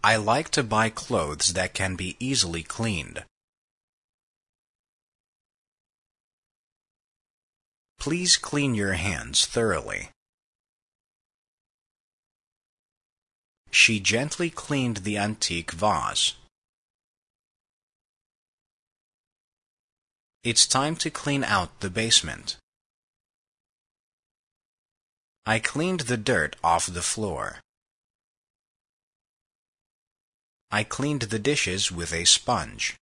I like to buy clothes that can be easily cleaned. Please clean your hands thoroughly. She gently cleaned the antique vase. It's time to clean out the basement. I cleaned the dirt off the floor. I cleaned the dishes with a sponge.